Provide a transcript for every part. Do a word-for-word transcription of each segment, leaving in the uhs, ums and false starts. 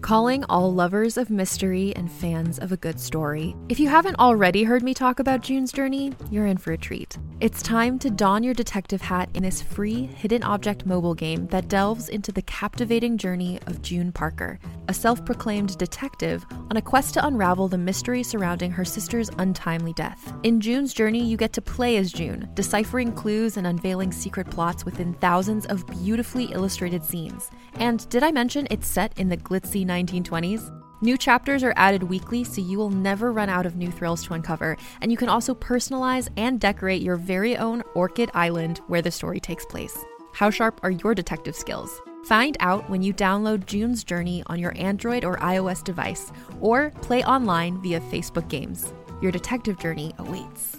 Calling all lovers of mystery and fans of a good story. If you haven't already heard me talk about June's Journey, you're in for a treat. It's time to don your detective hat in this free hidden object mobile game that delves into the captivating journey of June Parker, a self-proclaimed detective on a quest to unravel the mystery surrounding her sister's untimely death. In June's Journey, you get to play as June, deciphering clues and unveiling secret plots within thousands of beautifully illustrated scenes. And did I mention it's set in the glitzy nineteen twenties? New chapters are added weekly, so you will never run out of new thrills to uncover, and you can also personalize and decorate your very own Orchid Island where the story takes place. How sharp are your detective skills? Find out when you download June's Journey on your Android or iOS device, or play online via Facebook Games. Your detective journey awaits.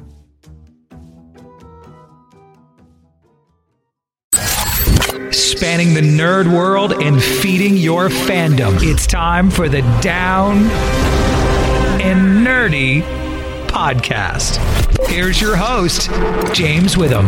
Spanning the nerd world and feeding your fandom. It's time for the Down and Nerdy podcast. Here's your host, James Witham.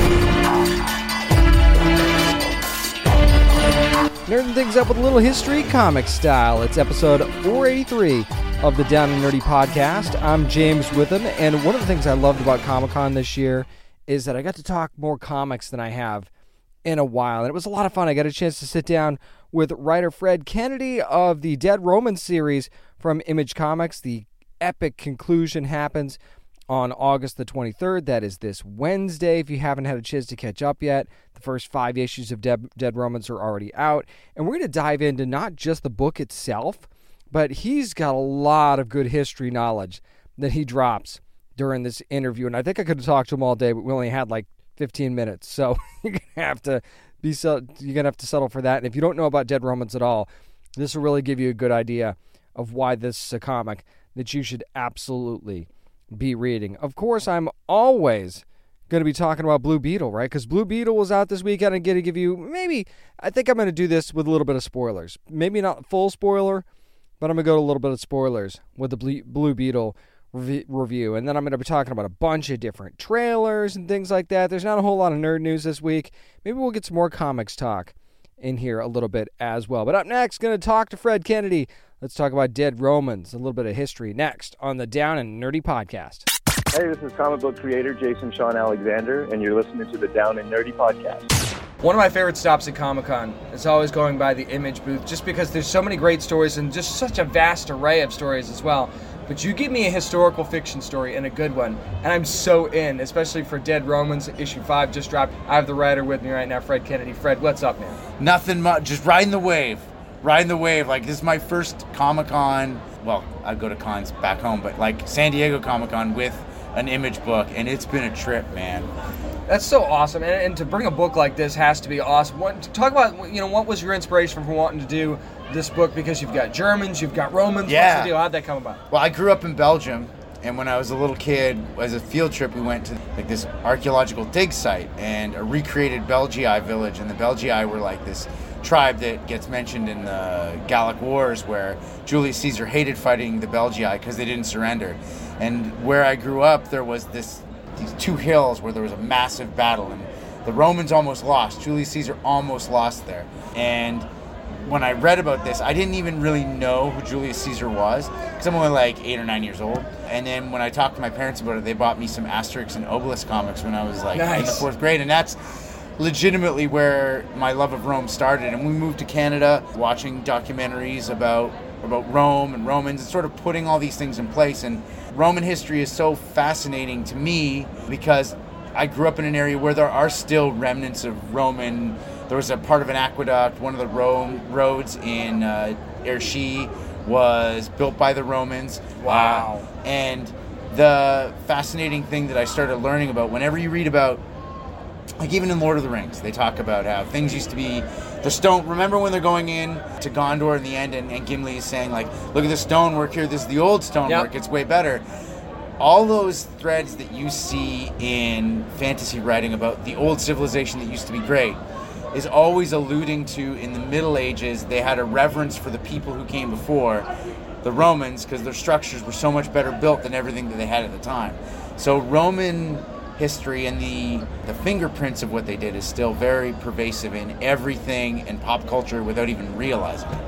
Nerding things up with a little history, comic style. It's episode four eighty-three of the Down and Nerdy podcast. I'm James Witham, and one of the things I loved about Comic-Con this year is that I got to talk more comics than I have in a while, and it was a lot of fun. I got a chance to sit down with writer Fred Kennedy of the Dead Romans series from Image Comics. The epic conclusion happens on August the twenty-third. That is this Wednesday. If you haven't had a chance to catch up yet, the first five issues of Dead, Dead Romans are already out, and we're going to dive into not just the book itself, but he's got a lot of good history knowledge that he drops during this interview, and I think I could have talked to him all day, but we only had like fifteen minutes, so you're gonna have to be so you're gonna have to settle for that. And if you don't know about Dead Romans at all, this will really give you a good idea of why this is a comic that you should absolutely be reading. Of course, I'm always going to be talking about Blue Beetle, right? Because Blue Beetle was out this weekend. I'm going to give you maybe I think I'm going to do this with a little bit of spoilers. Maybe not full spoiler, but I'm going to go to a little bit of spoilers with the Blue Beetle review, and then I'm going to be talking about a bunch of different trailers and things like that. There's not a whole lot of nerd news this week. Maybe we'll get some more comics talk in here a little bit as well. But up next, going to talk to Fred Kennedy. Let's talk about Dead Romans, a little bit of history next on the Down and Nerdy podcast. Hey, this is comic book creator Jason Sean Alexander, and you're listening to the Down and Nerdy podcast. One of my favorite stops at Comic-Con is always going by the Image booth, just because there's so many great stories and just such a vast array of stories as well. But you give me a historical fiction story and a good one, and I'm so in, especially for Dead Romans. Issue five just dropped. I have the writer with me right now, Fred Kennedy. Fred, what's up, man? Nothing much. Just riding the wave. Riding the wave. Like, this is my first Comic-Con. Well, I go to cons back home, but like San Diego Comic-Con with an Image book, and it's been a trip, man. That's so awesome, and, and to bring a book like this has to be awesome. What, talk about, you know, what was your inspiration for wanting to do this book? Because you've got Germans, you've got Romans. Yeah. What's the deal? How'd that come about? Well, I grew up in Belgium, and when I was a little kid, as a field trip, we went to like this archaeological dig site and a recreated Belgii village, and the Belgii were like this tribe that gets mentioned in the Gallic Wars, where Julius Caesar hated fighting the Belgii because they didn't surrender. And where I grew up, there was this these two hills where there was a massive battle, and the Romans almost lost. Julius Caesar almost lost there. And when I read about this, I didn't even really know who Julius Caesar was, because I'm only like eight or nine years old. And then when I talked to my parents about it, they bought me some Asterix and Obelix comics when I was like nice. in the fourth grade, and that's legitimately where my love of Rome started. And we moved to Canada, watching documentaries about about Rome and Romans, and sort of putting all these things in place. And Roman history is so fascinating to me because I grew up in an area where there are still remnants of Roman. There was a part of an aqueduct. One of the Rome roads in uh, Erchy was built by the Romans. Wow. Uh, and the fascinating thing that I started learning about, whenever you read about, like even in Lord of the Rings, they talk about how things used to be, the stone, remember when they're going in to Gondor in the end, and, and Gimli is saying, like, look at the stonework here, this is the old stonework, yep. It's way better. All those threads that you see in fantasy writing about the old civilization that used to be great is always alluding to, in the Middle Ages, they had a reverence for the people who came before, the Romans, because their structures were so much better built than everything that they had at the time. So Roman history and the, the fingerprints of what they did is still very pervasive in everything in pop culture without even realizing it.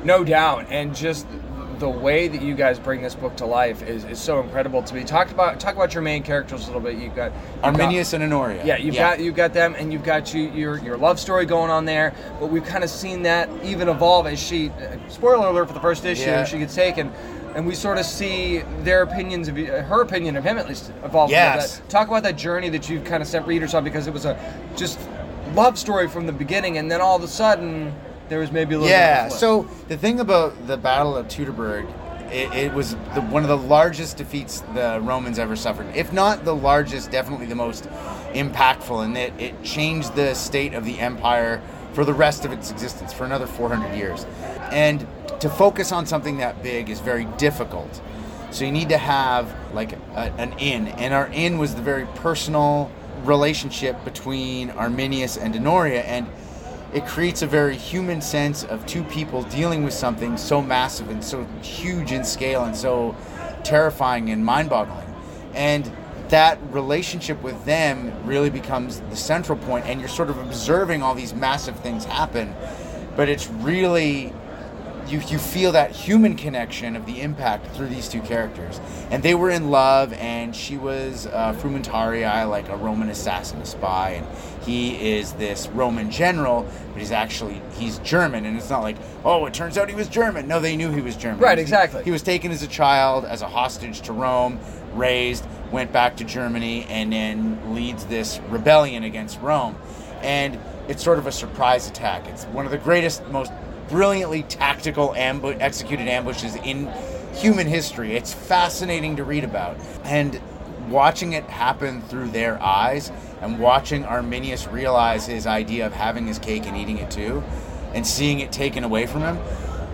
No doubt, and just the way that you guys bring this book to life is, is so incredible to me. Talk about talk about your main characters a little bit. You've got you've Arminius got, and Honoria. Yeah, you've yeah. got you've got them, and you've got you, your your love story going on there. But we've kind of seen that even evolve as she. Uh, spoiler alert for the first issue, Yeah. she gets taken, and we sort of see their opinions of her opinion of him at least evolve. Yes. That. Talk about that journey that you've kind of sent readers on, because it was a just love story from the beginning, and then all of a sudden there was maybe a little yeah. bit of a flip. So the thing about the Battle of Teutoburg. It, it was the, one of the largest defeats the Romans ever suffered. If not the largest, definitely the most impactful, in that it changed the state of the empire for the rest of its existence, for another four hundred years. And to focus on something that big is very difficult. So you need to have like a, an in. And our in was the very personal relationship between Arminius and Honoria. And it creates a very human sense of two people dealing with something so massive and so huge in scale and so terrifying and mind-boggling. And that relationship with them really becomes the central point, and you're sort of observing all these massive things happen, but it's really... You, you feel that human connection of the impact through these two characters. And they were in love, and she was uh, Frumentarii, like a Roman assassin, a spy, and he is this Roman general, but he's actually, he's German, and it's not like, oh, it turns out he was German. No, they knew he was German. Right, exactly. He, he was taken as a child, as a hostage to Rome, raised, went back to Germany, and then leads this rebellion against Rome. And it's sort of a surprise attack. It's one of the greatest, most brilliantly tactical ambu- executed ambushes in human history. It's fascinating to read about. And watching it happen through their eyes, and watching Arminius realize his idea of having his cake and eating it too, and seeing it taken away from him,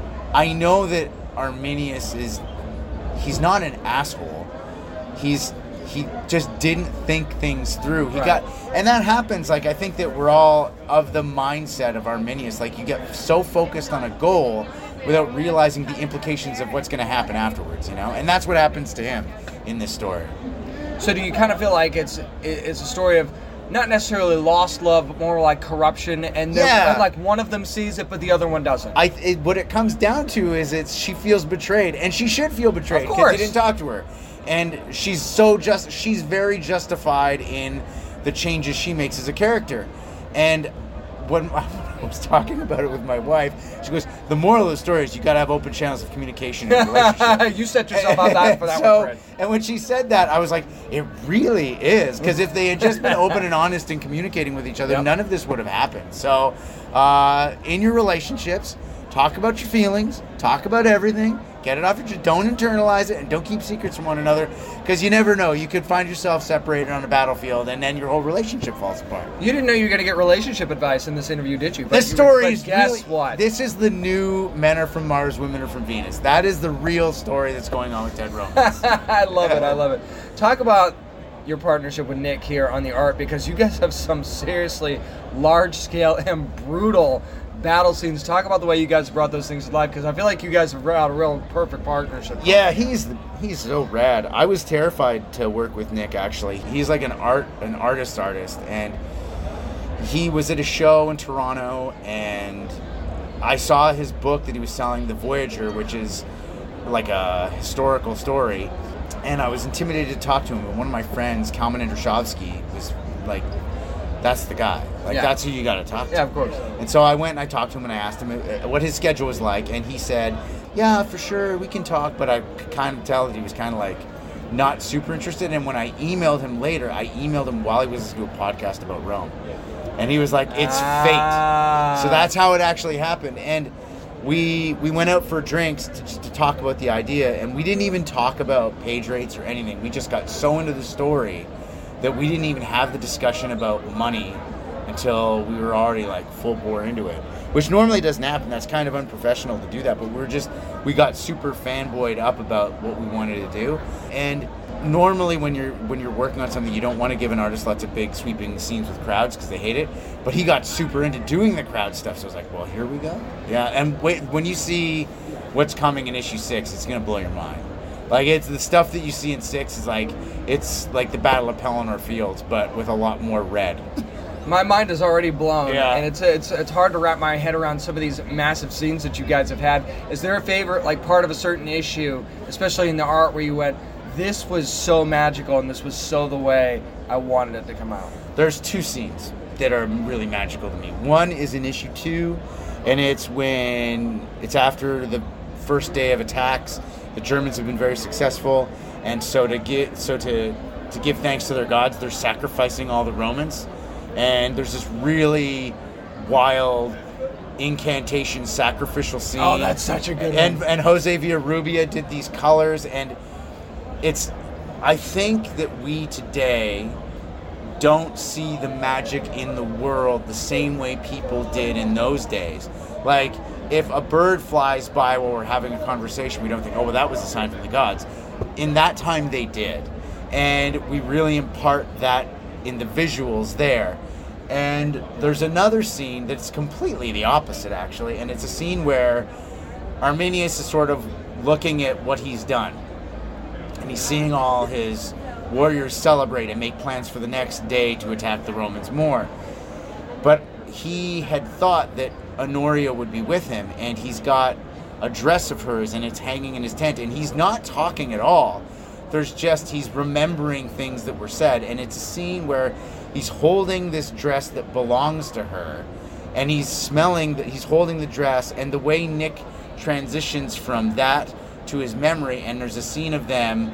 I know that Arminius is, he's not an asshole. He's he just didn't think things through. He Right. got, and that happens. Like, I think that we're all of the mindset of Arminius. Like, you get so focused on a goal without realizing the implications of what's going to happen afterwards, you know? And that's what happens to him in this story. So do you kind of feel like it's it's a story of not necessarily lost love, but more like corruption, and they're- Yeah. like one of them sees it, but the other one doesn't? I it, what it comes down to is it's she feels betrayed, and she should feel betrayed Of because course. he didn't talk to her, and she's so just she's very justified in the changes she makes as a character. And when I was talking about it with my wife, she goes, the moral of the story is you got to have open channels of communication in a relationship. You set yourself up that for that so, one, Fred. And when she said that, I was like, it really is. Because if they had just been open and honest and communicating with each other, Yep. none of this would have happened. So, uh, in your relationships, talk about your feelings, talk about everything, get it off your chest, don't internalize it, and don't keep secrets from one another. Because you never know. You could find yourself separated on a battlefield, and then your whole relationship falls apart. You didn't know you were going to get relationship advice in this interview, did you? But This you- story but is guess really, what? This is the new men are from Mars, women are from Venus. That is the real story that's going on with Dead Romans. I love it. I love it. Talk about your partnership with Nick here on the art, because you guys have some seriously large scale and brutal battle scenes. Talk about the way you guys brought those things to life, because I feel like you guys have brought a real perfect partnership. Yeah, he's he's so rad. I was terrified to work with Nick, actually. He's like an art an artist artist, and he was at a show in Toronto, and I saw his book that he was selling, The Voyager, which is like a historical story, and I was intimidated to talk to him. But one of my friends, Kalman Andrzejowski, was like, that's the guy. Like, Yeah. that's who you got to talk to. Yeah, of course. And so I went and I talked to him, and I asked him uh, what his schedule was like, and he said, yeah, for sure, we can talk, but I could kind of tell that he was kind of like not super interested. And when I emailed him later, I emailed him while he was listening to a podcast about Rome. And he was like, it's Ah. fate. So that's how it actually happened. And we we went out for drinks to, to talk about the idea, and we didn't even talk about page rates or anything. We just got so into the story that we didn't even have the discussion about money until we were already like full bore into it, which normally doesn't happen. That's kind of unprofessional to do that, but we're just, we got super fanboyed up about what we wanted to do. And normally when you're when you're working on something, you don't want to give an artist lots of big sweeping scenes with crowds because they hate it, but he got super into doing the crowd stuff, so I was like, well, here we go. Yeah. And wait, when you see what's coming in issue six, it's gonna blow your mind. Like, it's the stuff that you see in six is like, it's like the Battle of Pelennor Fields, but with a lot more red. My mind is already blown, Yeah. and it's it's it's hard to wrap my head around some of these massive scenes that you guys have had. Is there a favorite, like part of a certain issue, especially in the art, where you went, this was so magical and this was so the way I wanted it to come out? There's two scenes that are really magical to me. One is in issue two, and it's when it's after the first day of attacks. The Germans have been very successful, and so to get so to to give thanks to their gods, they're sacrificing all the Romans. And there's this really wild incantation sacrificial scene. Oh, that's such a good and one. and Jose Villarrubia did these colors, and it's I think that we today don't see the magic in the world the same way people did in those days. Like, if a bird flies by while we're having a conversation, we don't think, oh, well, that was a sign from the gods. In that time, they did. And we really impart that in the visuals there. And there's another scene that's completely the opposite, actually, and it's a scene where Arminius is sort of looking at what he's done, and he's seeing all his warriors celebrate and make plans for the next day to attack the Romans more. But he had thought that Honoria would be with him, and he's got a dress of hers, and it's hanging in his tent, and he's not talking at all. There's just, he's remembering things that were said, and it's a scene where he's holding this dress that belongs to her, and he's smelling that he's holding the dress, and the way Nick transitions from that to his memory, and there's a scene of them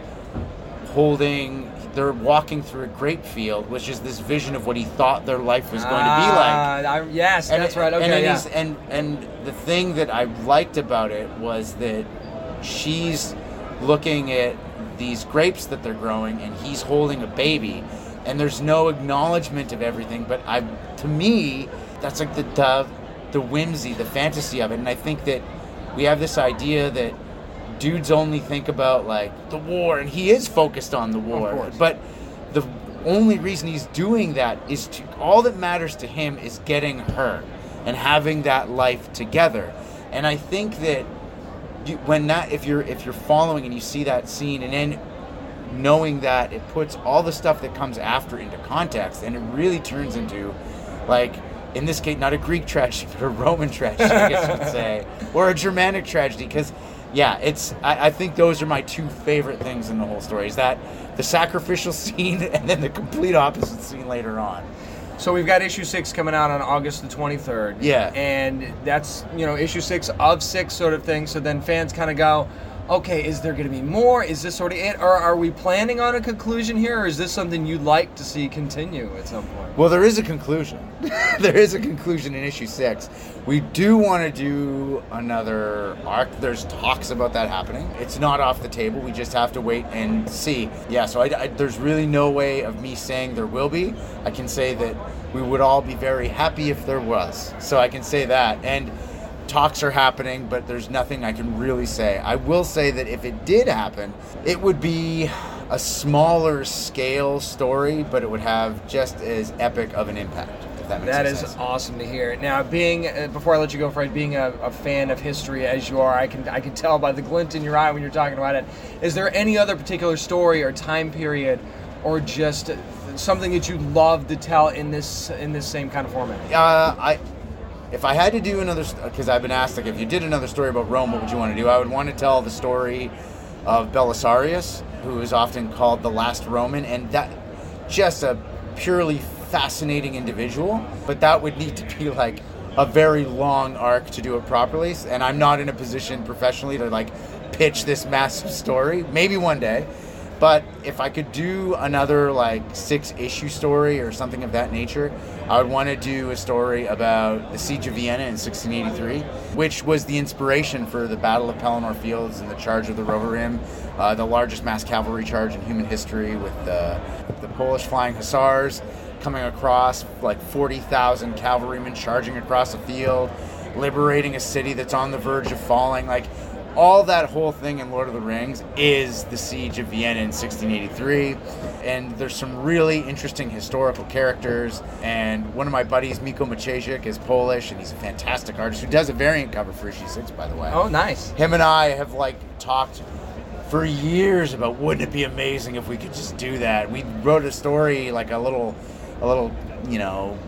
holding, they're walking through a grape field, which is this vision of what he thought their life was going to be like. Ah, I, yes, And that's it- right. Okay, and, it yeah. is- and and the thing that I liked about it was that she's looking at these grapes that they're growing, and he's holding a baby, and there's no acknowledgement of everything. But I, to me, that's like the the, the whimsy, the fantasy of it. And I think that we have this idea that dudes only think about like the war, and he is focused on the war. Of course. But the only reason he's doing that is to, all that matters to him is getting her and having that life together. And I think that you, when that, if you're if you're following and you see that scene, and then knowing that it puts all the stuff that comes after into context, and it really turns into, like, in this case, not a Greek tragedy, but a Roman tragedy, I guess you could say, or a Germanic tragedy, because yeah, it's. I, I think those are my two favorite things in the whole story. Is that the sacrificial scene, and then the complete opposite scene later on. So we've got issue six coming out on August the twenty-third. Yeah. And that's, you know, issue six of six sort of thing. So then fans kind of go, okay, is there going to be more? Is this sort of it? Or are we planning on a conclusion here? Or is this something you'd like to see continue at some point? Well, there is a conclusion. There is a conclusion in issue six. We do want to do another arc. There's talks about that happening. It's not off the table. We just have to wait and see. Yeah, so I, I, there's really no way of me saying there will be. I can say that we would all be very happy if there was. So I can say that. And talks are happening, but there's nothing I can really say. I will say that if it did happen, it would be a smaller scale story, but it would have just as epic of an impact, if that makes That sense. is awesome to hear. Now, being uh, before I let you go, Fred, being a, a fan of history as you are, I can I can tell by the glint in your eye when you're talking about it. Is there any other particular story or time period, or just something that you'd love to tell in this in this same kind of format? Uh, I, if I had to do another, because I've been asked, like, if you did another story about Rome, what would you want to do? I would want to tell the story of Belisarius, who is often called the last Roman, and that just a purely fascinating individual. But that would need to be like a very long arc to do it properly, and I'm not in a position professionally to like pitch this massive story. Maybe one day. But if I could do another like six issue story or something of that nature, I would want to do a story about the Siege of Vienna in sixteen eighty-three, which was the inspiration for the Battle of Pelennor Fields and the Charge of the Roverim, uh, the largest mass cavalry charge in human history, with the, the Polish Flying Hussars coming across, like forty thousand cavalrymen charging across a field, liberating a city that's on the verge of falling. Like, all that whole thing in Lord of the Rings is the Siege of Vienna in sixteen eighty-three, and there's some really interesting historical characters, and one of my buddies, Miko Maciejczyk, is Polish, and he's a fantastic artist who does a variant cover for issue six, by the way. Oh, nice. Him and I have, like, talked for years about, wouldn't it be amazing if we could just do that? We wrote a story, like a little, a little, you know,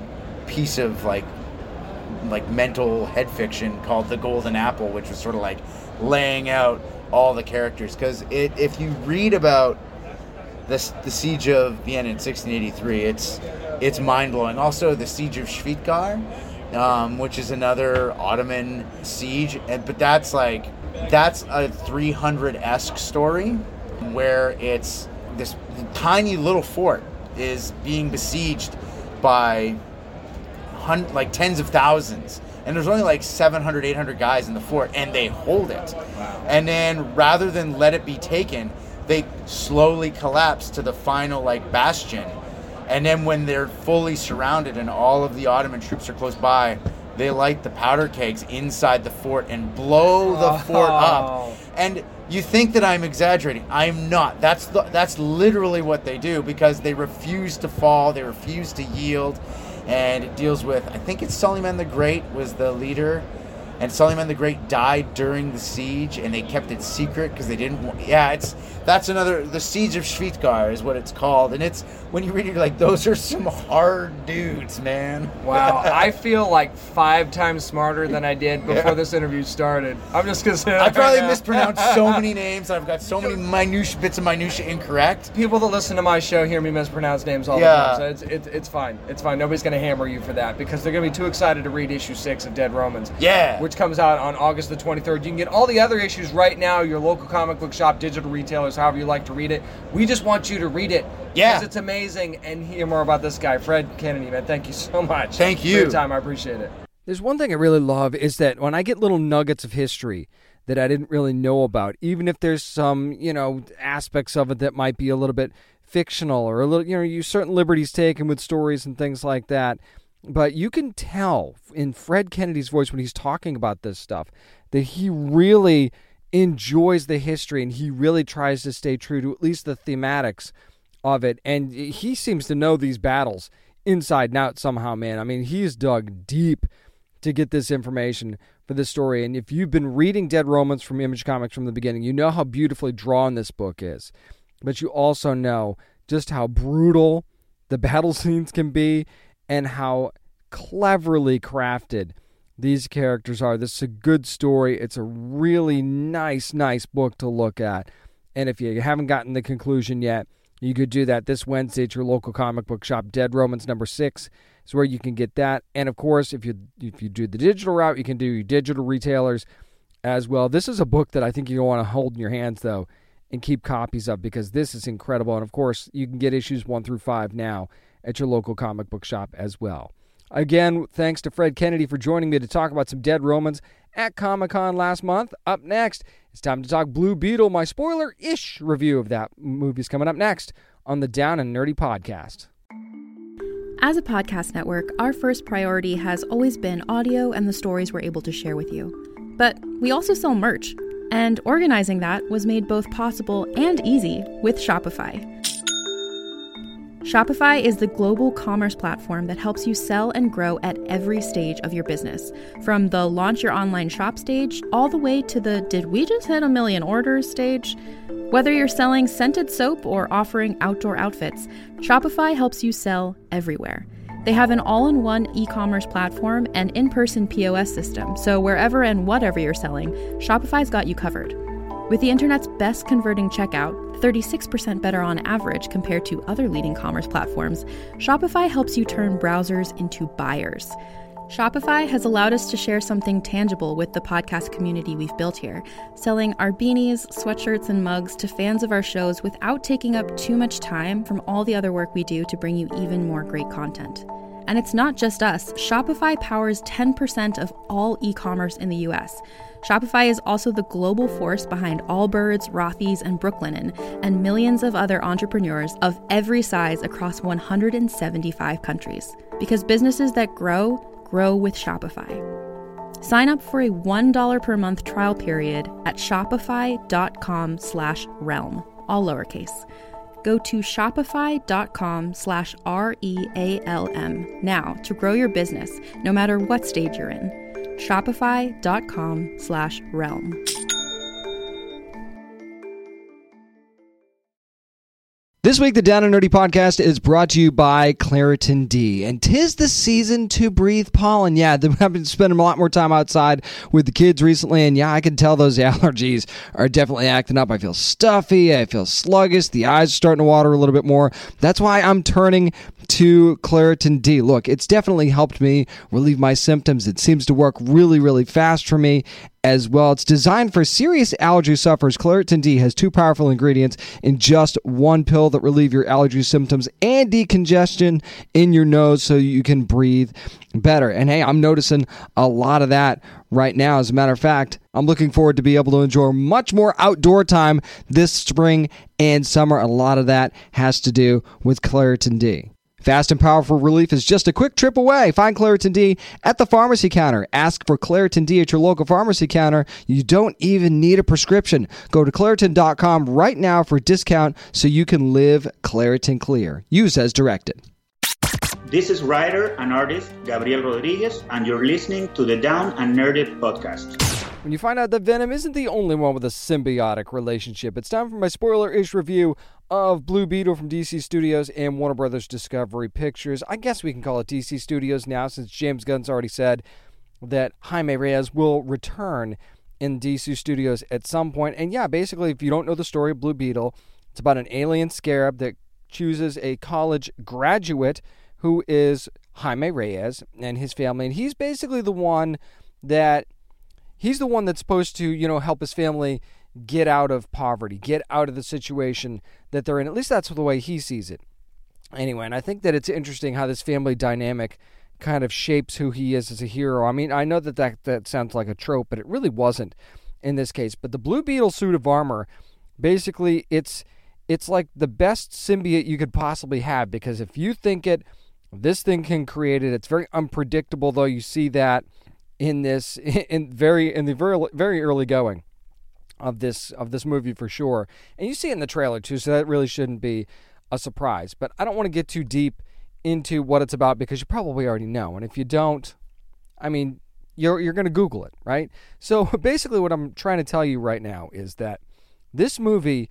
piece of like like mental head fiction called The Golden Apple, which was sort of like laying out all the characters. Because it, if you read about this, the siege of Vienna in sixteen eighty-three, it's it's mind blowing. Also, the siege of Schweitgar, um, which is another Ottoman siege, and but that's like that's a three hundred-esque story where it's this tiny little fort is being besieged by hun- like tens of thousands, and there's only like seven hundred, eight hundred guys in the fort, and they hold it. Wow. And then rather than let it be taken, they slowly collapse to the final like bastion. And then when they're fully surrounded and all of the Ottoman troops are close by, they light the powder kegs inside the fort and blow the oh. fort up. And you think that I'm exaggerating. I'm not. That's the, that's literally what they do, because they refuse to fall. They refuse to yield. And it deals with, I think it's Suleiman the Great was the leader. And Suleiman the Great died during the siege, and they kept it secret because they didn't want... Yeah, it's that's another... The Siege of Schweitgar is what it's called. And it's... When you read it, you're like, those are some hard dudes, man. Wow. I feel like five times smarter than I did before yeah. this interview started. I'm just going to say that I probably right mispronounced so many names. I've got so many minutiae, bits of minutiae incorrect. People that listen to my show hear me mispronounce names all yeah. the time. So it's, it's, it's fine. It's fine. Nobody's going to hammer you for that, because they're going to be too excited to read issue six of Dead Romans. Yeah. Which comes out on August the twenty-third. You can get all the other issues right now, your local comic book shop, digital retailers, however you like to read it. We just want you to read it. Yeah. Because it's amazing, and hear more about this guy, Fred Kennedy, man. Thank you so much. Thank you. For your time. I appreciate it. There's one thing I really love is that when I get little nuggets of history that I didn't really know about, even if there's some, you know, aspects of it that might be a little bit fictional or a little, you know, you certain liberties taken with stories and things like that. But you can tell in Fred Kennedy's voice when he's talking about this stuff that he really enjoys the history and he really tries to stay true to at least the thematics of it. And he seems to know these battles inside and out somehow, man. I mean, he's dug deep to get this information for this story. And if you've been reading Dead Romans from Image Comics from the beginning, you know how beautifully drawn this book is. But you also know just how brutal the battle scenes can be and how cleverly crafted these characters are. This is a good story. It's a really nice, nice book to look at. And if you haven't gotten the conclusion yet, you could do that this Wednesday at your local comic book shop. Dead Romans number six is where you can get that. And of course, if you if you do the digital route, you can do your digital retailers as well. This is a book that I think you're going to want to hold in your hands, though, and keep copies of, because this is incredible. And of course, you can get issues one through five now at your local comic book shop as well. Again, thanks to Fred Kennedy for joining me to talk about some Dead Romans at Comic-Con last month. Up next, it's time to talk Blue Beetle. My spoiler-ish review of that movie is coming up next on the Down and Nerdy podcast. As a podcast network, our first priority has always been audio and the stories we're able to share with you. But we also sell merch, and organizing that was made both possible and easy with Shopify. Shopify is the global commerce platform that helps you sell and grow at every stage of your business. From the launch your online shop stage, all the way to the did we just hit a million orders stage? Whether you're selling scented soap or offering outdoor outfits, Shopify helps you sell everywhere. They have an all-in-one e-commerce platform and in-person P O S system, so wherever and whatever you're selling, Shopify's got you covered. With the internet's best converting checkout, thirty-six percent better on average compared to other leading commerce platforms, Shopify helps you turn browsers into buyers. Shopify has allowed us to share something tangible with the podcast community we've built here, selling our beanies, sweatshirts, and mugs to fans of our shows without taking up too much time from all the other work we do to bring you even more great content. And it's not just us. Shopify powers ten percent of all e-commerce in the U S. Shopify is also the global force behind Allbirds, Rothy's, and Brooklinen, and millions of other entrepreneurs of every size across one hundred seventy-five countries. Because businesses that grow, grow with Shopify. Sign up for a one dollar per month trial period at shopify.com slash realm, all lowercase. Go to shopify.com slash R-E-A-L-M now to grow your business, no matter what stage you're in. Shopify.com slash realm. This week, the Down and Nerdy podcast is brought to you by Claritin D. And 'tis the season to breathe pollen. Yeah, I've been spending a lot more time outside with the kids recently, and yeah, I can tell those allergies are definitely acting up. I feel stuffy, I feel sluggish, the eyes are starting to water a little bit more. That's why I'm turning to Claritin D. Look, it's definitely helped me relieve my symptoms. It seems to work really, really fast for me as well. It's designed for serious allergy sufferers. Claritin D has two powerful ingredients in just one pill that relieve your allergy symptoms and decongestion in your nose so you can breathe better. And hey, I'm noticing a lot of that right now. As a matter of fact, I'm looking forward to be able to enjoy much more outdoor time this spring and summer. A lot of that has to do with Claritin D. Fast and powerful relief is just a quick trip away. Find Claritin D at the pharmacy counter. Ask for Claritin D at your local pharmacy counter. You don't even need a prescription. Go to Claritin dot com right now for a discount so you can live Claritin Clear. Use as directed. This is writer and artist Gabriel Rodriguez, and you're listening to the Down and Nerdy podcast. When you find out that Venom isn't the only one with a symbiotic relationship, it's time for my spoiler-ish review of Blue Beetle from D C Studios and Warner Brothers Discovery Pictures. I guess we can call it D C Studios now, since James Gunn's already said that Jaime Reyes will return in D C Studios at some point. And yeah, basically, if you don't know the story of Blue Beetle, it's about an alien scarab that chooses a college graduate who is Jaime Reyes and his family. And he's basically the one that, he's the one that's supposed to, you know, help his family get out of poverty, get out of the situation that they're in. At least that's the way he sees it. Anyway, and I think that it's interesting how this family dynamic kind of shapes who he is as a hero. I mean, I know that that, that sounds like a trope, but it really wasn't in this case. But the Blue Beetle suit of armor, basically, it's it's like the best symbiote you could possibly have, because if you think it, this thing can create it. It's very unpredictable, though. You see that in this, in very in the very very early going of this of this movie for sure, and you see it in the trailer too. So that really shouldn't be a surprise. But I don't want to get too deep into what it's about, because you probably already know. And if you don't, I mean, you're you're going to Google it, right? So basically, what I'm trying to tell you right now is that this movie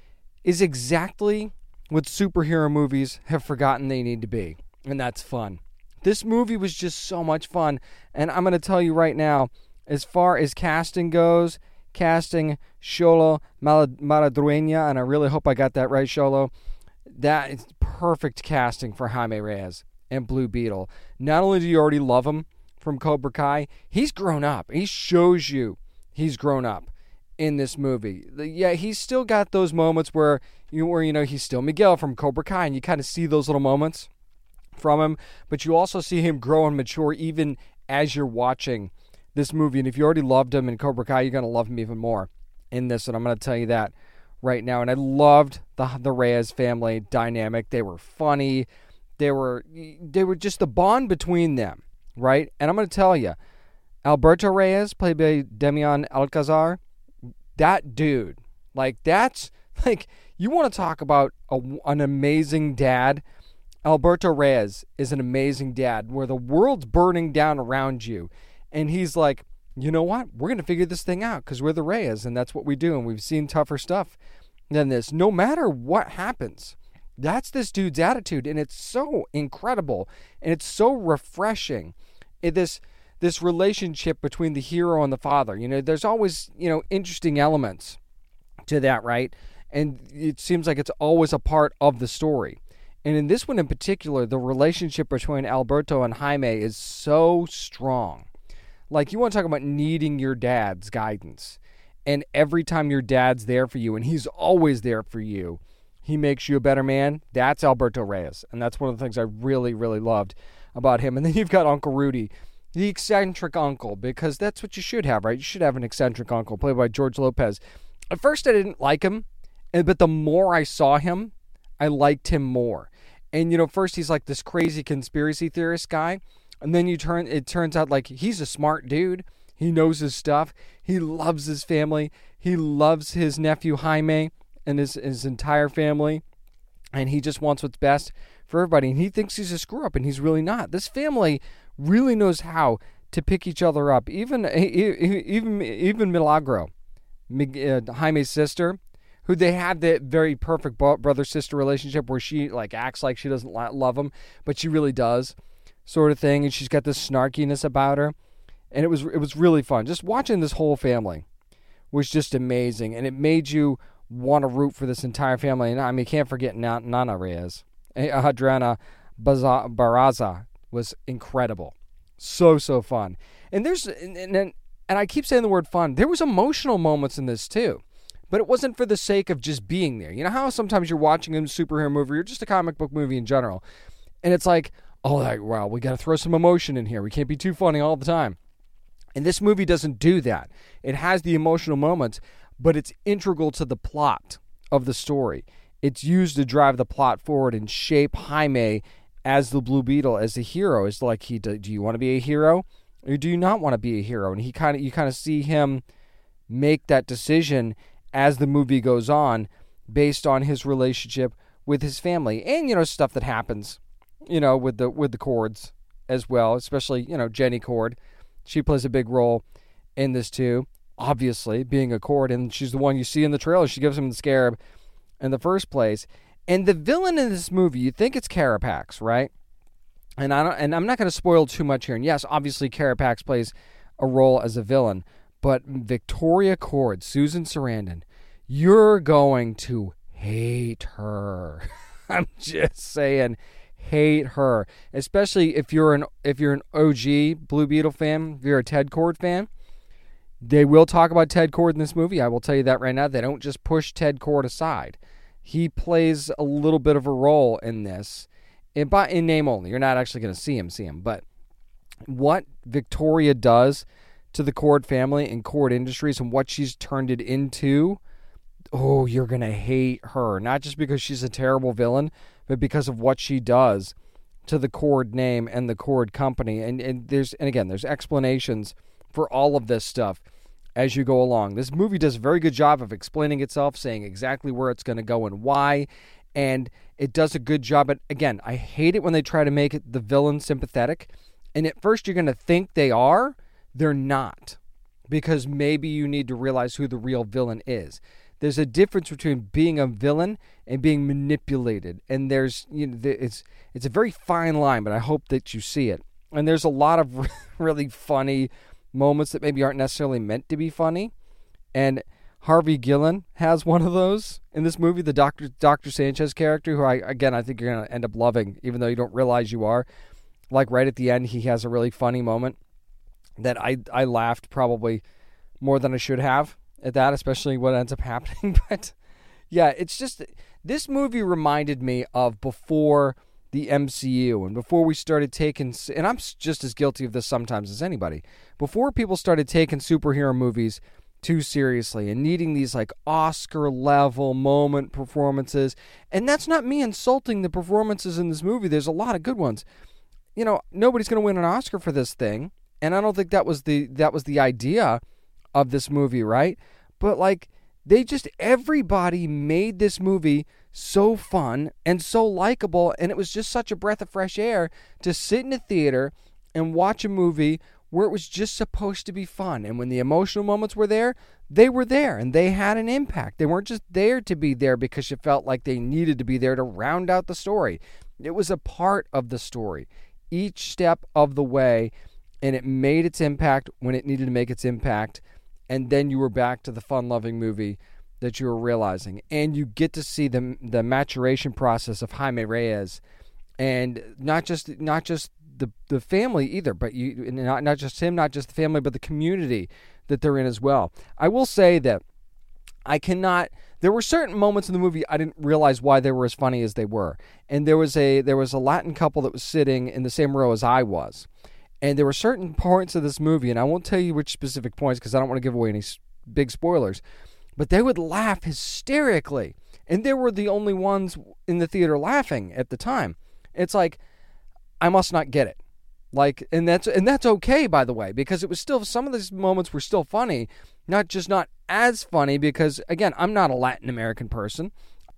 is exactly what superhero movies have forgotten they need to be. And that's fun. This movie was just so much fun. And I'm going to tell you right now, as far as casting goes, casting Xolo Maridueña, and I really hope I got that right, Xolo, that is perfect casting for Jaime Reyes and Blue Beetle. Not only do you already love him from Cobra Kai, he's grown up. He shows you he's grown up in this movie. Yeah, he's still got those moments where, you, where, you know, he's still Miguel from Cobra Kai, and you kind of see those little moments from him, but you also see him grow and mature even as you're watching this movie. And if you already loved him in Cobra Kai, you're going to love him even more in this, and I'm going to tell you that right now. And I loved the the Reyes family dynamic. They were funny. They were they were just the bond between them, right? And I'm going to tell you, Alberto Reyes, played by Demian Alcazar, that dude, like, that's, like, you want to talk about a, an amazing dad. Alberto Reyes is an amazing dad, where the world's burning down around you, and he's like, you know what? We're going to figure this thing out, because we're the Reyes, and that's what we do, and we've seen tougher stuff than this. No matter what happens, that's this dude's attitude, and it's so incredible, and it's so refreshing. It, this this relationship between the hero and the father, you know, there's always, you know, interesting elements to that, right? And it seems like it's always a part of the story. And in this one in particular, the relationship between Alberto and Jaime is so strong. Like, you want to talk about needing your dad's guidance. And every time your dad's there for you, and he's always there for you, he makes you a better man. That's Alberto Reyes. And that's one of the things I really, really loved about him. And then you've got Uncle Rudy, the eccentric uncle, because that's what you should have, right? You should have an eccentric uncle, played by George Lopez. At first, I didn't like him, but the more I saw him, I liked him more. And, you know, first he's like this crazy conspiracy theorist guy, and then you turn it turns out like he's a smart dude. He knows his stuff. He loves his family. He loves his nephew Jaime and his his entire family, and he just wants what's best for everybody. And he thinks he's a screw up, and he's really not. This family really knows how to pick each other up. Even even even Milagro, Jaime's sister, who they have the very perfect brother-sister relationship where she like acts like she doesn't love him, but she really does, sort of thing. And she's got this snarkiness about her. And it was it was really fun. Just watching this whole family was just amazing. And it made you want to root for this entire family. And I mean, can't forget Nana Reyes. Adriana Barraza was incredible. So, so fun. And there's and, and, and I keep saying the word fun. There was emotional moments in this too. But it wasn't for the sake of just being there. You know how sometimes you're watching a superhero movie or just a comic book movie in general. And it's like, oh, like, wow, we got to throw some emotion in here. We can't be too funny all the time. And this movie doesn't do that. It has the emotional moments, but it's integral to the plot of the story. It's used to drive the plot forward and shape Jaime as the Blue Beetle, as the hero. It's like, he do you want to be a hero or do you not want to be a hero? And he kind of you kind of see him make that decision as the movie goes on based on his relationship with his family. And, you know, stuff that happens, you know, with the with the Cords as well, especially, you know, Jenny Cord. She plays a big role in this too, obviously, being a Cord, and she's the one you see in the trailer. She gives him the scarab in the first place. And the villain in this movie, you think it's Carapax, right? And I don't, and I'm not going to spoil too much here. And yes, obviously Carapax plays a role as a villain, but Victoria Cord, Susan Sarandon, you're going to hate her. I'm just saying, hate her, especially if you're an if you're an O G Blue Beetle fan, if you're a Ted Cord fan. They will talk about Ted Cord in this movie. I will tell you that right now. They don't just push Ted Cord aside. He plays a little bit of a role in this, in, by, in name only. You're not actually going to see him, see him. But what Victoria does to the Cord family and Cord Industries and what she's turned it into, oh, you're going to hate her. Not just because she's a terrible villain, but because of what she does to the Cord name and the Cord company. And, and there's and again, there's explanations for all of this stuff as you go along. This movie does a very good job of explaining itself, saying exactly where it's going to go and why. And it does a good job. But again, I hate it when they try to make it the villain sympathetic. And at first you're going to think they are. They're not. Because maybe you need to realize who the real villain is. There's a difference between being a villain and being manipulated. And there's, you know, it's it's a very fine line, but I hope that you see it. And there's a lot of really funny moments that maybe aren't necessarily meant to be funny. And Harvey Guillén has one of those in this movie, the Doctor Doctor Sanchez character, who I, again, I think you're going to end up loving, even though you don't realize you are. Like right at the end, he has a really funny moment that I, I laughed probably more than I should have at that, especially what ends up happening. But yeah, it's just, this movie reminded me of before the M C U and before we started taking, and I'm just as guilty of this sometimes as anybody, before people started taking superhero movies too seriously and needing these like Oscar level moment performances. And that's not me insulting the performances in this movie. There's a lot of good ones. You know, nobody's going to win an Oscar for this thing. And I don't think that was the that was the idea of this movie, right? But like, they just, everybody made this movie so fun and so likable, and it was just such a breath of fresh air to sit in a theater and watch a movie where it was just supposed to be fun. And when the emotional moments were there, they were there, and they had an impact. They weren't just there to be there because you felt like they needed to be there to round out the story. It was a part of the story, each step of the way, and it made its impact when it needed to make its impact. And then you were back to the fun-loving movie that you were realizing. And you get to see the the maturation process of Jaime Reyes, and not just not just the the family either, but you not not just him, not just the family, but the community that they're in as well. I will say that I cannot. There were certain moments in the movie I didn't realize why they were as funny as they were. And there was a there was a Latin couple that was sitting in the same row as I was. And there were certain points of this movie, and I won't tell you which specific points because I don't want to give away any big spoilers, but they would laugh hysterically. And they were the only ones in the theater laughing at the time. It's like, I must not get it. Like, and that's and that's okay, by the way, because it was still, some of these moments were still funny, not just not as funny, because, again, I'm not a Latin American person.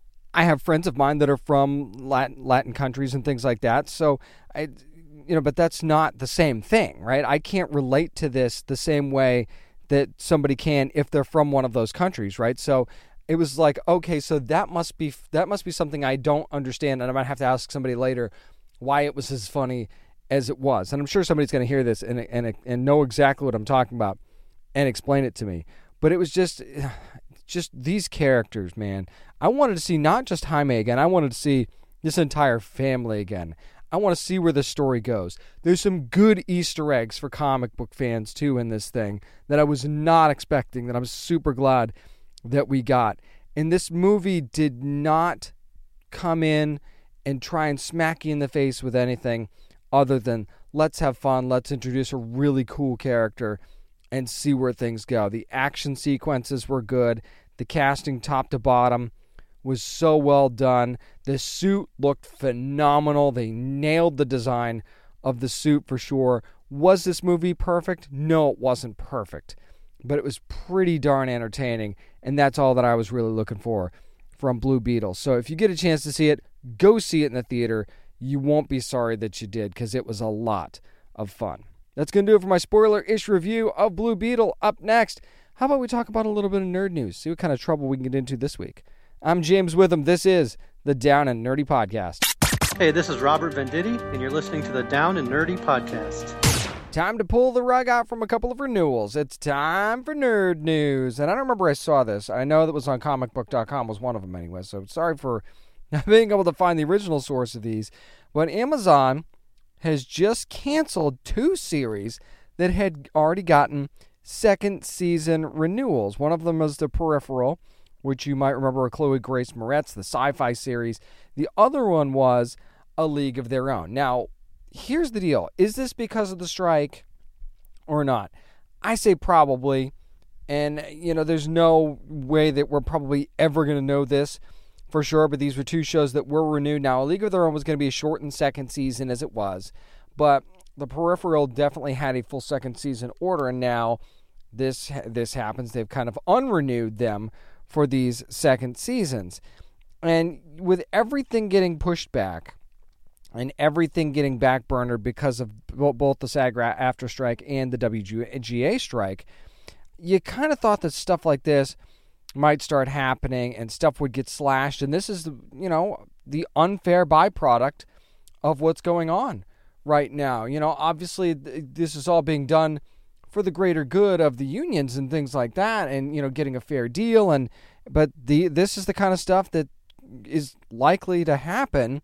I have friends of mine that are from Latin, Latin countries and things like that, so I... You know, but that's not the same thing, right? I can't relate to this the same way that somebody can if they're from one of those countries, right? So it was like, okay, so that must be that must be something I don't understand, and I might have to ask somebody later why it was as funny as it was. And I'm sure somebody's going to hear this and and and know exactly what I'm talking about and explain it to me. But it was just just these characters, man. I wanted to see not just Jaime again. I wanted to see this entire family again. I want to see where the story goes. There's some good Easter eggs for comic book fans, too, in this thing that I was not expecting, that I'm super glad that we got. And this movie did not come in and try and smack you in the face with anything other than let's have fun, let's introduce a really cool character and see where things go. The action sequences were good. The casting top to bottom was so well done. The suit looked phenomenal. They nailed the design of the suit for sure. Was this movie perfect? No, it wasn't perfect. But it was pretty darn entertaining, and that's all that I was really looking for from Blue Beetle. So if you get a chance to see it, go see it in the theater. You won't be sorry that you did, because it was a lot of fun. That's going to do it for my spoiler-ish review of Blue Beetle. Up next, how about we talk about a little bit of nerd news, see what kind of trouble we can get into this week. I'm James Witham. This is the Down and Nerdy Podcast. Hey, this is Robert Venditti, and you're listening to the Down and Nerdy Podcast. Time to pull the rug out from a couple of renewals. It's time for nerd news. And I don't remember I saw this. I know that was on comic book dot com, was one of them anyway, so sorry for not being able to find the original source of these. But Amazon has just canceled two series that had already gotten second season renewals. One of them was The Peripheral, which you might remember Chloe Grace Moretz, the sci-fi series. The other one was A League of Their Own. Now, here's the deal. Is this because of the strike or not? I say probably. And, you know, there's no way that we're probably ever going to know this for sure. But these were two shows that were renewed. Now, A League of Their Own was going to be a shortened second season as it was. But The Peripheral definitely had a full second season order. And now this this happens. They've kind of unrenewed them for these second seasons. And with everything getting pushed back and everything getting backburnered because of both the SAG-AFTRA strike and the W G A strike, you kind of thought that stuff like this might start happening and stuff would get slashed. And this is, the, you know, the unfair byproduct of what's going on right now. You know, obviously this is all being done for the greater good of the unions and things like that, and, you know, getting a fair deal. And but the this is the kind of stuff that is likely to happen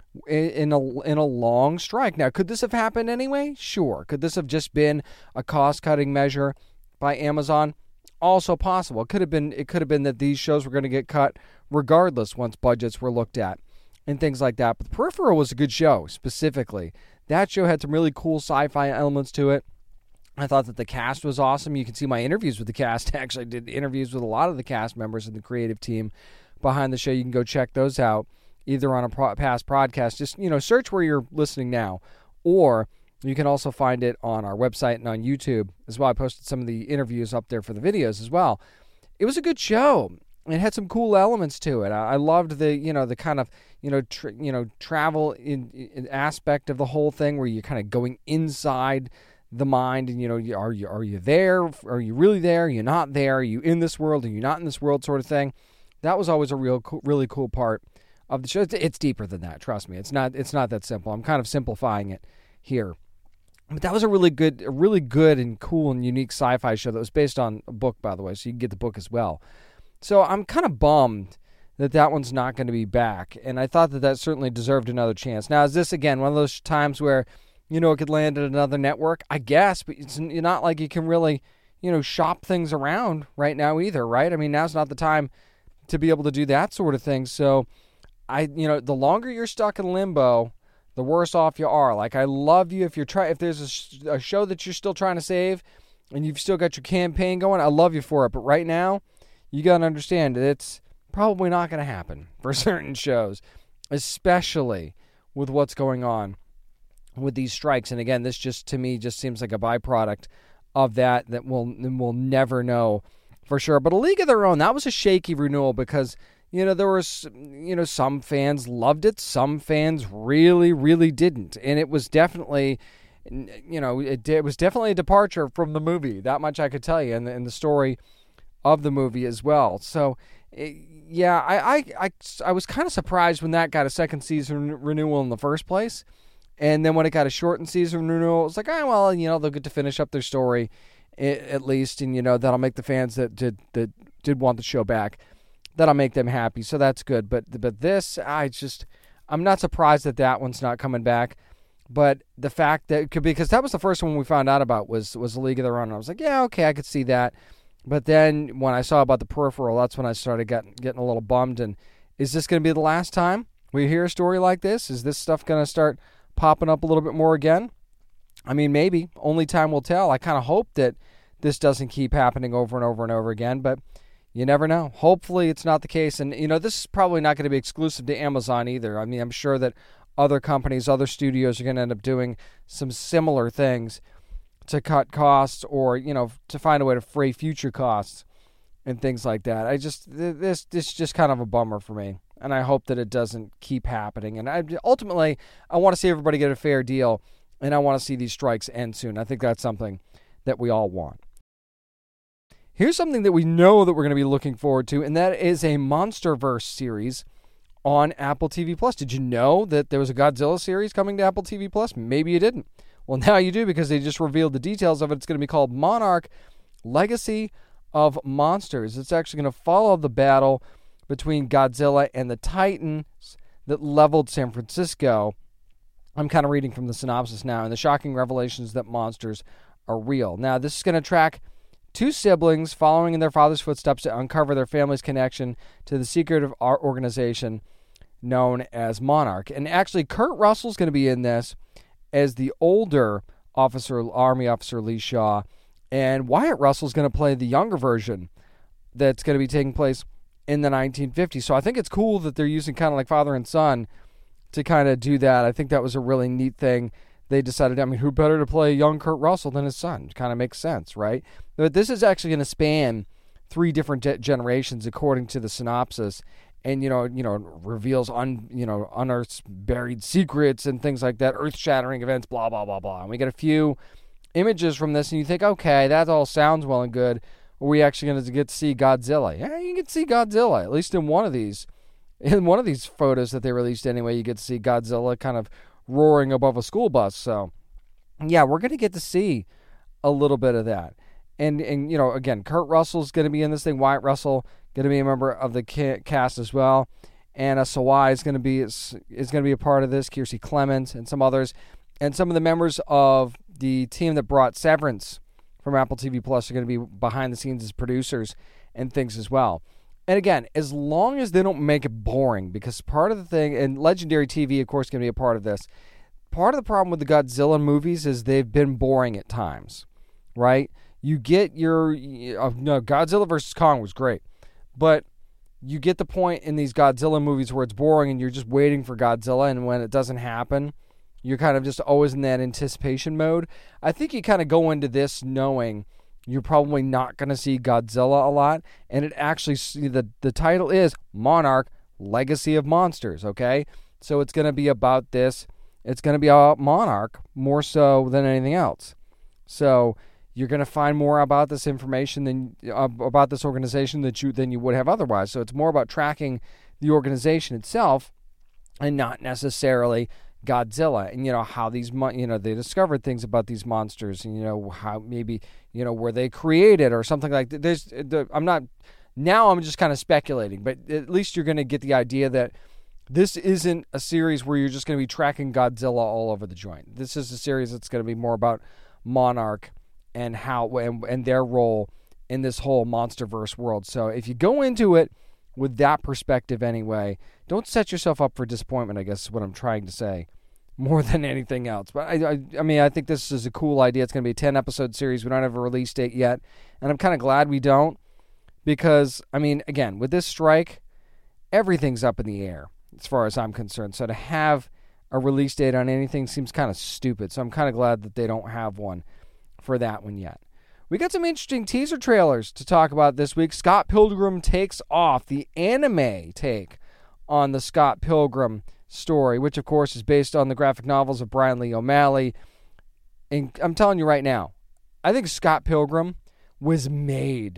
in a in a long strike. Now, could this have happened anyway? Sure. Could this have just been a cost-cutting measure by Amazon? Also possible. It could have been. It could have been that these shows were going to get cut regardless once budgets were looked at and things like that. But The Peripheral was a good show specifically. That show had some really cool sci-fi elements to it. I thought that the cast was awesome. You can see my interviews with the cast. I actually did interviews with a lot of the cast members and the creative team behind the show. You can go check those out either on a pro- past podcast. Just, you know, search where you're listening now, or you can also find it on our website and on YouTube as well. I posted some of the interviews up there for the videos as well. It was a good show. It had some cool elements to it. I, I loved the, you know, the kind of, you know, tr- you know, travel in, in aspect of the whole thing where you're kind of going inside the mind, and, you know, are you are you there? Are you really there? Are you not there? Are you in this world? Are you not in this world? Sort of thing. That was always a real, cool, really cool part of the show. It's, it's deeper than that. Trust me. It's not. It's not that simple. I'm kind of simplifying it here. But that was a really good, a really good and cool and unique sci-fi show that was based on a book, by the way, so you can get the book as well. So I'm kind of bummed that that one's not going to be back, and I thought that that certainly deserved another chance. Now, is this again one of those times where, you know, it could land at another network? I guess, but it's not like you can really, you know, shop things around right now either, right? I mean, now's not the time to be able to do that sort of thing. So, I, you know, the longer you're stuck in limbo, the worse off you are. Like, I love you if you're try if there's a, sh- a show that you're still trying to save, and you've still got your campaign going. I love you for it, but right now, you got to understand that it's probably not going to happen for certain shows, especially with what's going on with these strikes. And again, this just, to me, just seems like a byproduct of that that we'll, we'll never know for sure. But A League of Their Own, that was a shaky renewal because, you know, there was, you know, some fans loved it, some fans really, really didn't. And it was definitely, you know, it, it was definitely a departure from the movie. That much I could tell you, and, and the story of the movie as well. So it, yeah, I, I, I, I was kind of surprised when that got a second season renewal in the first place. And then when it got a shortened season renewal, it was like, oh, well, you know, they'll get to finish up their story at least. And, you know, that'll make the fans that did that did want the show back, that'll make them happy. So that's good. But but this, I just, I'm not surprised that that one's not coming back. But the fact that, because that was the first one we found out about was, was A League of Their Own. And I was like, yeah, okay, I could see that. But then when I saw about the Peripheral, that's when I started getting, getting a little bummed. And is this going to be the last time we hear a story like this? Is this stuff going to start popping up a little bit more again? I mean, maybe. Only time will tell. I kind of hope that this doesn't keep happening over and over and over again, but you never know. Hopefully it's not the case. And, you know, this is probably not going to be exclusive to Amazon either. I mean, I'm sure that other companies, other studios are going to end up doing some similar things to cut costs or, you know, to find a way to fray future costs and things like that. I just, this, this is just kind of a bummer for me. And I hope that it doesn't keep happening. And I, ultimately, I want to see everybody get a fair deal, and I want to see these strikes end soon. I think that's something that we all want. Here's something that we know that we're going to be looking forward to, and that is a MonsterVerse series on Apple T V Plus. Did you know that there was a Godzilla series coming to Apple T V Plus? Maybe you didn't. Well, now you do, because they just revealed the details of it. It's going to be called Monarch: Legacy of Monsters. It's actually going to follow the battle between Godzilla and the Titans that leveled San Francisco. I'm kind of reading from the synopsis now, and the shocking revelations that monsters are real. Now, this is going to track two siblings following in their father's footsteps to uncover their family's connection to the secretive art organization known as Monarch. And actually, Kurt Russell's going to be in this as the older officer, Army Officer Lee Shaw, and Wyatt Russell's going to play the younger version that's going to be taking place in the nineteen fifties. So I think it's cool that they're using kind of like father and son to kind of do that. I think that was a really neat thing. They decided, I mean, who better to play young Kurt Russell than his son? It kind of makes sense, right? But this is actually going to span three different de- generations according to the synopsis. And, you know, you know, reveals un, you know, unearthed buried secrets and things like that, earth-shattering events, blah, blah, blah, blah. And we get a few images from this, and you think, okay, that all sounds well and good. Are we actually going to get to see Godzilla? Yeah, you get to see Godzilla, at least in one of these. In one of these photos that they released anyway, you get to see Godzilla kind of roaring above a school bus. So, yeah, we're going to get to see a little bit of that. And, and you know, again, Kurt Russell's going to be in this thing. Wyatt Russell going to be a member of the ca- cast as well. Anna Sawai is going to be is, is going to be a part of this. Kiersey Clemens and some others. And some of the members of the team that brought Severance from Apple T V Plus are going to be behind the scenes as producers and things as well. And again, as long as they don't make it boring, because part of the thing, and Legendary T V, of course, is going to be a part of this. Part of the problem with the Godzilla movies is they've been boring at times, right? You get your, uh, no, Godzilla versus Kong was great, but you get the point in these Godzilla movies where it's boring and you're just waiting for Godzilla, and when it doesn't happen, you're kind of just always in that anticipation mode. I think you kind of go into this knowing you're probably not going to see Godzilla a lot, and it actually, the, the title is Monarch: Legacy of Monsters, okay? So it's going to be about this. It's going to be about Monarch more so than anything else. So you're going to find more about this information than uh, about this organization that you than you would have otherwise. So it's more about tracking the organization itself and not necessarily Godzilla, and you know how these mon- you know they discovered things about these monsters, and you know how maybe you know were they created or something like that. There's the, I'm not now I'm just kind of speculating, but at least you're going to get the idea that this isn't a series where you're just going to be tracking Godzilla all over the joint. This is a series that's going to be more about Monarch and how and, and their role in this whole MonsterVerse world. So if you go into it with that perspective anyway, don't set yourself up for disappointment, I guess is what I'm trying to say, more than anything else. But I, I, I mean, I think this is a cool idea. It's going to be a ten-episode series. We don't have a release date yet, and I'm kind of glad we don't, because, I mean, again, with this strike, everything's up in the air as far as I'm concerned. So to have a release date on anything seems kind of stupid. So I'm kind of glad that they don't have one for that one yet. We got some interesting teaser trailers to talk about this week. Scott Pilgrim Takes Off, the anime take on the Scott Pilgrim story, which, of course, is based on the graphic novels of Brian Lee O'Malley. And I'm telling you right now, I think Scott Pilgrim was made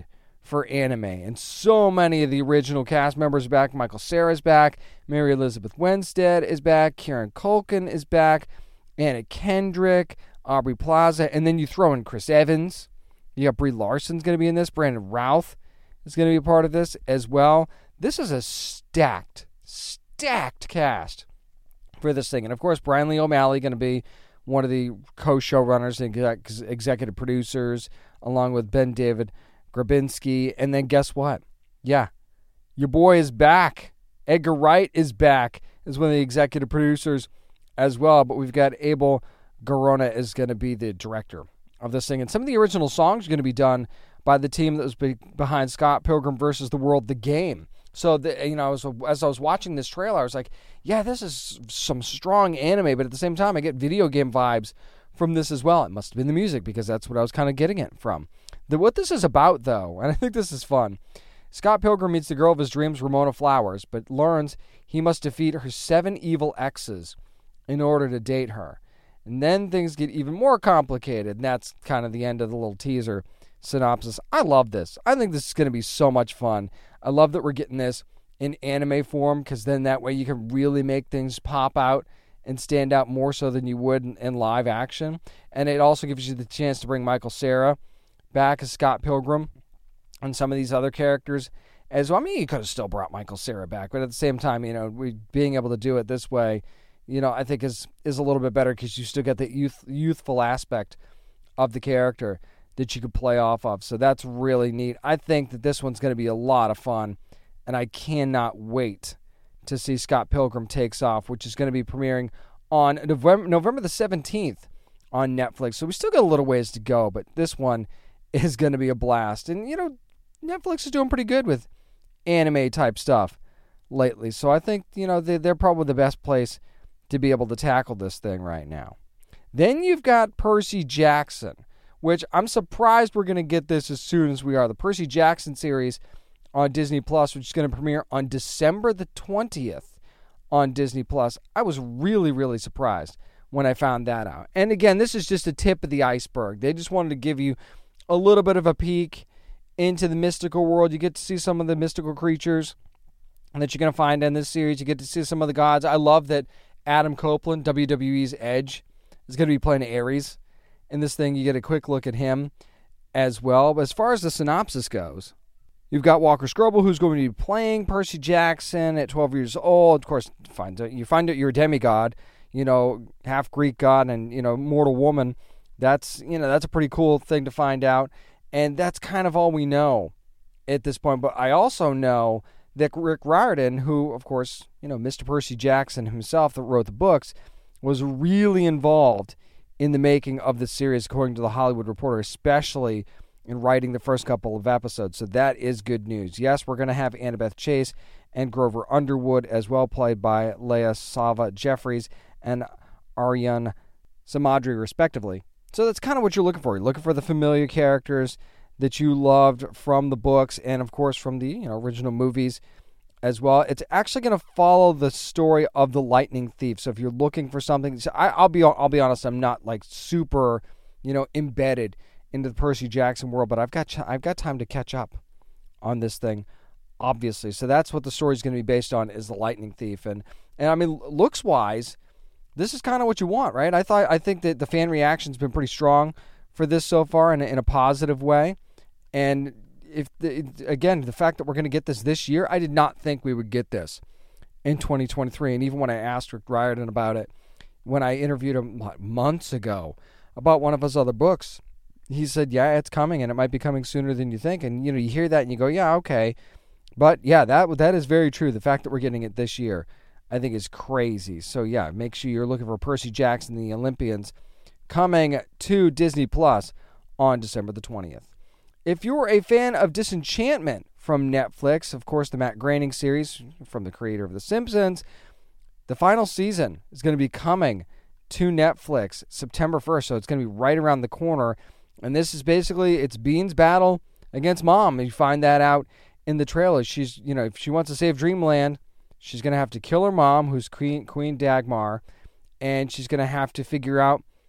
for anime. And so many of the original cast members are back. Michael Cera's back. Mary Elizabeth Winstead is back. Kieran Culkin is back. Anna Kendrick, Aubrey Plaza. And then you throw in Chris Evans. You got Brie Larson's going to be in this. Brandon Routh is going to be a part of this as well. This is a stacked, stacked cast for this thing. And, of course, Brian Lee O'Malley going to be one of the co-showrunners and ex- executive producers, along with Ben David Grabinski. And then guess what? Yeah, your boy is back. Edgar Wright is back as one of the executive producers as well. But we've got Abel Garona is going to be the director of this thing. And some of the original songs are going to be done by the team that was be- behind Scott Pilgrim versus the World, the game. So, the, you know, I was, as I was watching this trailer, I was like, yeah, this is some strong anime, but at the same time, I get video game vibes from this as well. It must have been the music, because that's what I was kind of getting it from. The, what this is about, though, and I think this is fun, Scott Pilgrim meets the girl of his dreams, Ramona Flowers, but learns he must defeat her seven evil exes in order to date her. And then things get even more complicated, and that's kind of the end of the little teaser synopsis. I love this. I think this is going to be so much fun. I love that we're getting this in anime form, because then that way you can really make things pop out and stand out more so than you would in, in live action. And it also gives you the chance to bring Michael Cera back as Scott Pilgrim and some of these other characters as well. I mean, you could have still brought Michael Cera back, but at the same time, you know, we being able to do it this way, you know, I think is is a little bit better, because you still get the youth youthful aspect of the character that you could play off of. So that's really neat. I think that this one's going to be a lot of fun, and I cannot wait to see Scott Pilgrim Takes Off, which is going to be premiering on November, November the seventeenth on Netflix. So we still got a little ways to go, but this one is going to be a blast. And, you know, Netflix is doing pretty good with anime-type stuff lately. So I think, you know, they, they're probably the best place to be able to tackle this thing right now. Then you've got Percy Jackson, which I'm surprised we're going to get this as soon as we are. The Percy Jackson series on Disney Plus, which is going to premiere on December the twentieth on Disney Plus. I was really, really surprised when I found that out. And again, this is just a tip of the iceberg. They just wanted to give you a little bit of a peek into the mystical world. You get to see some of the mystical creatures that you're going to find in this series. You get to see some of the gods. I love that Adam Copeland, W W E's Edge, is going to be playing Ares in this thing. You get a quick look at him as well. But as far as the synopsis goes, you've got Walker Scobell, who's going to be playing Percy Jackson at twelve years old. Of course, find out, you find out you're a demigod, you know, half Greek god and, you know, mortal woman. That's, you know, that's a pretty cool thing to find out. And that's kind of all we know at this point. But I also know that Rick Riordan, who, of course, you know, Mister Percy Jackson himself that wrote the books, was really involved in the making of the series, according to the Hollywood Reporter, especially in writing the first couple of episodes. So that is good news. Yes, we're going to have Annabeth Chase and Grover Underwood as well, played by Leah Sava Jeffries and Aryan Samadri, respectively. So that's kind of what you're looking for. You're looking for the familiar characters that you loved from the books and, of course, from the, you know, original movies as well. It's actually going to follow the story of the Lightning Thief. So if you're looking for something, so I, I'll be I'll be honest, I'm not like super, you know, embedded into the Percy Jackson world, but I've got I've got time to catch up on this thing, obviously. So that's what the story's going to be based on, is the Lightning Thief. And and I mean, looks wise, this is kind of what you want, right? I thought I think that the fan reaction's been pretty strong for this so far in a, in a positive way. And if the, again, the fact that we're going to get this this year, I did not think we would get this in twenty twenty-three. And even when I asked Rick Riordan about it, when I interviewed him what, months ago about one of his other books, he said, yeah, it's coming, and it might be coming sooner than you think. And, you know, you hear that and you go, yeah, okay. But, yeah, that that is very true. The fact that we're getting it this year, I think, is crazy. So, yeah, make sure you're looking for Percy Jackson and the Olympians coming to Disney Plus on December the twentieth. If you're a fan of Disenchantment from Netflix, of course, the Matt Groening series from the creator of The Simpsons, the final season is going to be coming to Netflix September first, so it's going to be right around the corner. And this is basically, it's Bean's battle against Mom. And you find that out in the trailer. She's, you know, if she wants to save Dreamland, she's going to have to kill her mom, who's Queen, Queen Dagmar, and she's going to have to figure out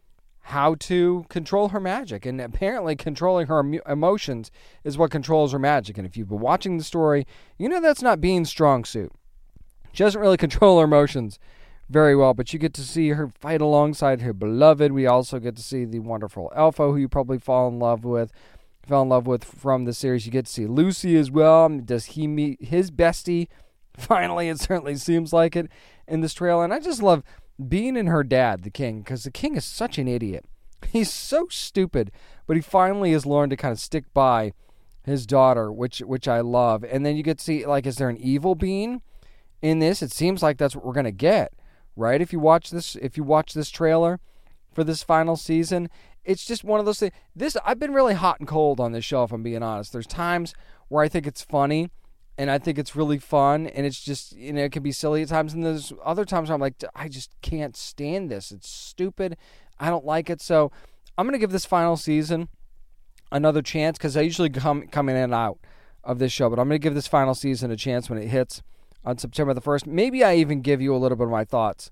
how to control her magic. And apparently controlling her emo- emotions is what controls her magic. And if you've been watching the story, you know that's not Bean's strong suit. She doesn't really control her emotions very well, but you get to see her fight alongside her beloved. We also get to see the wonderful Elfo, who you probably fall in love with, fell in love with from the series. You get to see Lucy as well. Does he meet his bestie? Finally, it certainly seems like it in this trailer. And I just love Bean and her dad, the king, because the king is such an idiot. He's so stupid, but he finally has learned to kind of stick by his daughter, which which I love. And then you get to see, like, is there an evil Bean in this? It seems like that's what we're going to get. Right? If you watch this, if you watch this trailer for this final season, it's just one of those things. This, I've been really hot and cold on this show, if I'm being honest. There's times where I think it's funny, and I think it's really fun, and it's just, you know, it can be silly at times, and there's other times where I'm like, I just can't stand this. It's stupid. I don't like it. So I'm going to give this final season another chance, because I usually come, come in and out of this show, but I'm going to give this final season a chance when it hits on September the first. Maybe I even give you a little bit of my thoughts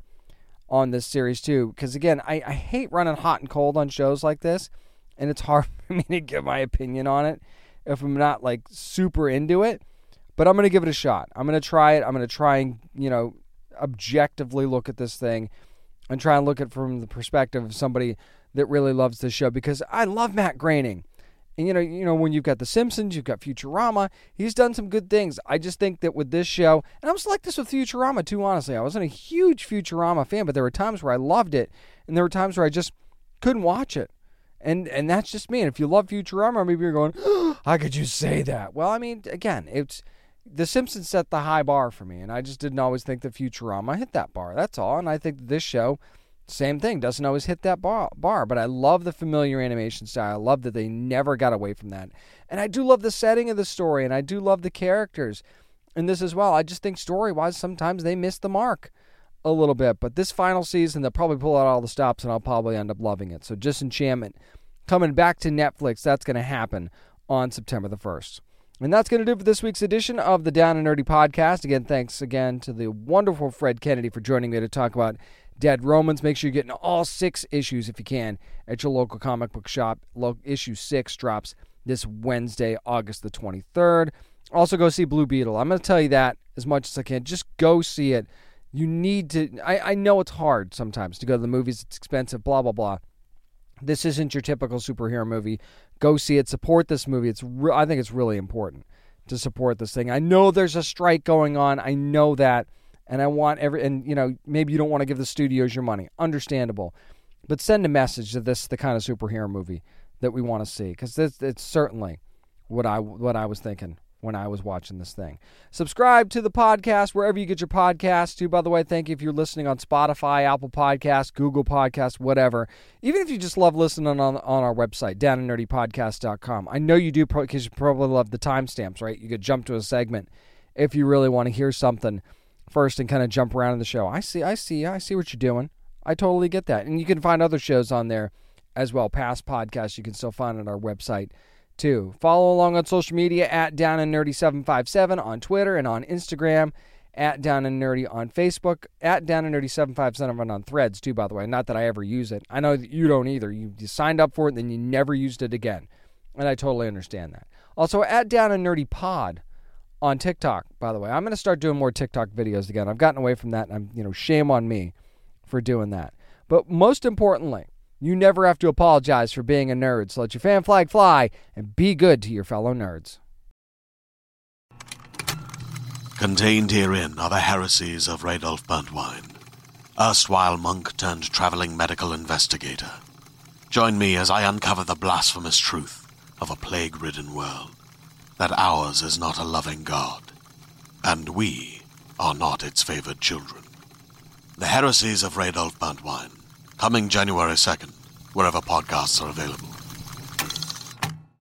on this series too, because again, I, I hate running hot and cold on shows like this, and it's hard for me to give my opinion on it if I'm not like super into it, but I'm going to give it a shot. I'm going to try it. I'm going to try and, you know, objectively look at this thing and try and look at it from the perspective of somebody that really loves this show, because I love Matt Groening. And, you know, you know, when you've got The Simpsons, you've got Futurama, he's done some good things. I just think that with this show, and I was like this with Futurama too, honestly. I wasn't a huge Futurama fan, but there were times where I loved it, and there were times where I just couldn't watch it. And and that's just me. And if you love Futurama, maybe you're going, oh, how could you say that? Well, I mean, again, it's The Simpsons set the high bar for me, and I just didn't always think that Futurama hit that bar. That's all. And I think that this show, same thing, doesn't always hit that bar, bar, but I love the familiar animation style. I love that they never got away from that. And I do love the setting of the story, and I do love the characters in this as well. I just think story-wise, sometimes they miss the mark a little bit. But this final season, they'll probably pull out all the stops, and I'll probably end up loving it. So Disenchantment coming back to Netflix. That's going to happen on September the first. And that's going to do it for this week's edition of the Down and Nerdy podcast. Again, thanks again to the wonderful Fred Kennedy for joining me to talk about Dead Romans. Make sure you're getting all six issues if you can at your local comic book shop. Lo- issue six drops this Wednesday, August the twenty-third. Also, go see Blue Beetle. I'm going to tell you that as much as I can. Just go see it. You need to. I, I know it's hard sometimes to go to the movies. It's expensive, blah, blah, blah. This isn't your typical superhero movie. Go see it. Support this movie. It's. Re- I think it's really important to support this thing. I know there's a strike going on. I know that. And I want every, and you know, maybe you don't want to give the studios your money. Understandable. But send a message that this is the kind of superhero movie that we want to see. Because it's certainly what I, what I was thinking when I was watching this thing. Subscribe to the podcast wherever you get your podcasts too. By the way, thank you if you're listening on Spotify, Apple Podcasts, Google Podcasts, whatever. Even if you just love listening on, on our website, down and nerdy podcast dot com. I know you do because you probably love the timestamps, right? You could jump to a segment if you really want to hear something first and kind of jump around in the show. I see, I see, I see what you're doing. I totally get that. And you can find other shows on there as well. Past podcasts you can still find on our website too. Follow along on social media at Down and Nerdy seven five seven on Twitter and on Instagram, at Down and Nerdy on Facebook, at Down and Nerdy seven five seven on Threads too, by the way. Not that I ever use it. I know that you don't either. You, you signed up for it and then you never used it again. And I totally understand that. Also, at Down and Nerdy Pod on TikTok, by the way. I'm going to start doing more TikTok videos again. I've gotten away from that, and I'm, you know, shame on me for doing that. But most importantly, you never have to apologize for being a nerd. So let your fan flag fly and be good to your fellow nerds. Contained herein are the heresies of Radolf Burntwine, erstwhile monk turned traveling medical investigator. Join me as I uncover the blasphemous truth of a plague-ridden world. That ours is not a loving God, and we are not its favored children. The Heresies of Radolf Burntwine, coming January second, wherever podcasts are available.